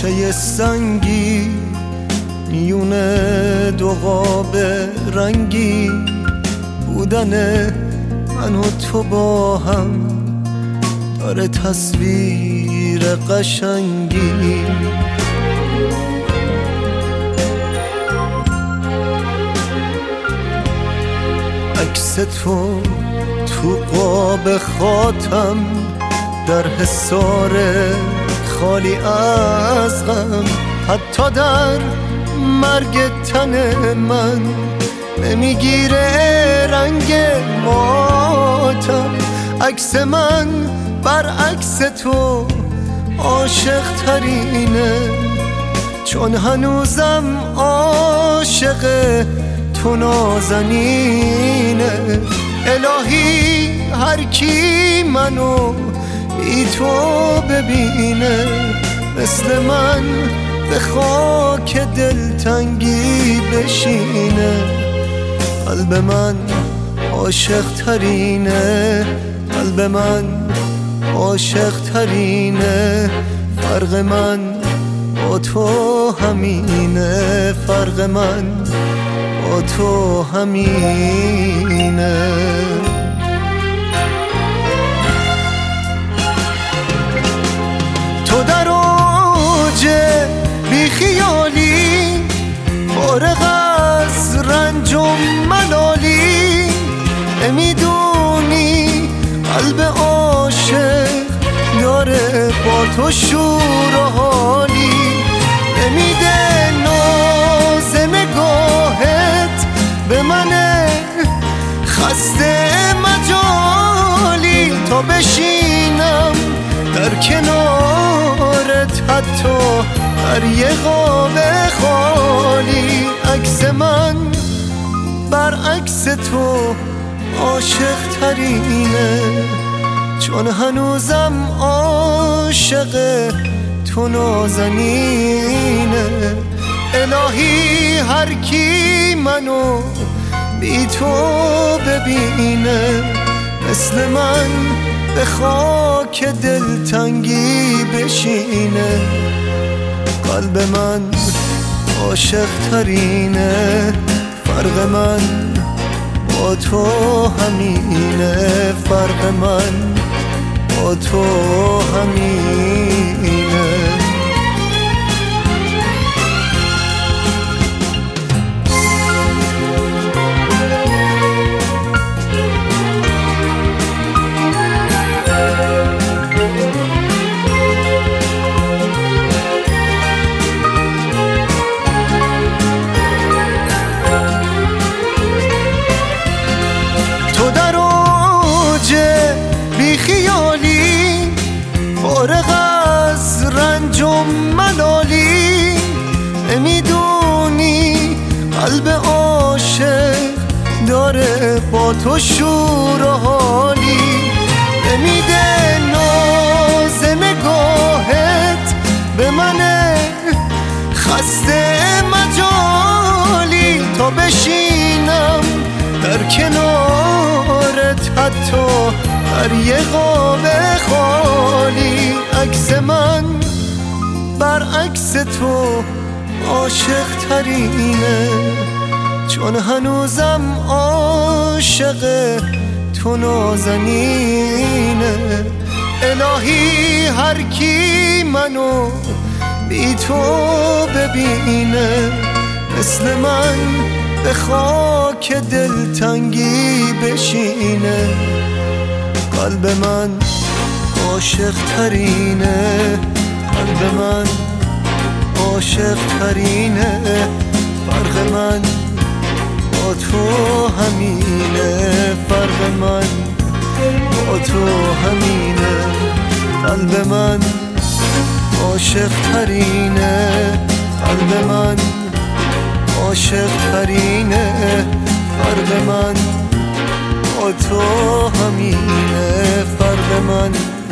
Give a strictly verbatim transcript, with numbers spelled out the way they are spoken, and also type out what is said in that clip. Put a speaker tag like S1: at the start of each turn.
S1: گوشه سنگی میون دو قاب رنگی بودن من و تو با هم داره تصویر قشنگی. عکس تو تو قاب خاتم در حصار خالی از غم، حتی در مرگ تن من نمیگیره رنگ ماتم. عکس من برعکس تو عاشق ترینه، چون هنوزم عاشق تو نازنینه. الهی هر کی منو بی تو ببینه، مثل من به خاک دلتنگی بشینه. قلب من عاشق ترینه، قلب من عاشق ترینه. فرق من با تو همینه، فرق من با تو همینه. تو در اوج بیخیالی، فارغ از رنج و ملالی، نمیدونی قلب عاشق داره با تو شور و حالی. نمیده ناز نگاهت به من خسته مجالی، تا بشینم در کنارت حتی در یه قاب خالی. عکس من برعکس تو عاشق ترینه، چون هنوزم عاشق تو نازنینه. الهی هر کی منو بی تو ببینه، مثل من به خاک دلتنگی بشینه. قلب من عاشق ترینه، فرق من با تو همینه، فرق من با تو همینه. بیخیالی، فارغ از رنج و ملالی، نمیدونی قلب عاشق داره با تو شور و حالی. نمیده ناز نگاهت به من خسته مجالی، تا بشینم در کنارت حتی در یه قاب خالی. عکس من برعکس تو عاشق ترینه، چون هنوزم عاشق تو نازنینه. الهی هر کی منو بی تو ببینه، مثل من به خاک دلتنگی بشینه. قلب من عاشق ترینه، قلب من عاشق ترینه. فرق من با تو همینه، فرق من با تو همینه. قلب من عاشق ترینه، قلب من عاشق ترینه. فرق من با تو همینه، فرق من